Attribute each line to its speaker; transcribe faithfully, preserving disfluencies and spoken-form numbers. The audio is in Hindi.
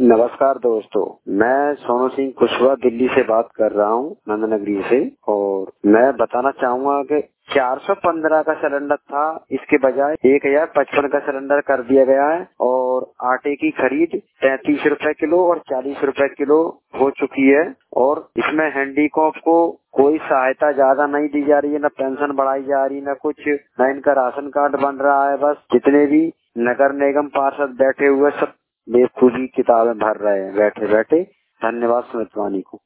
Speaker 1: नमस्कार दोस्तों, मैं सोनू सिंह कुशवाहा दिल्ली से बात कर रहा हूँ, नंदनगरी से। और मैं बताना चाहूँगा कि चार सौ पंद्रह का सिलेंडर था, इसके बजाय एक हजार पचपन का सिलेंडर कर दिया गया है। और आटे की खरीद तैतीस रुपए किलो और चालीस रुपए किलो हो चुकी है। और इसमें हैंडीकॉप को कोई सहायता ज्यादा नहीं दी जा रही है, न पेंशन बढ़ाई जा रही, न कुछ, न इनका राशन कार्ड बन रहा है। बस जितने भी नगर निगम पार्षद बैठे हुए सब बेखुदी किताबें भर रहे हैं बैठे बैठे। धन्यवाद सुमित वानी को।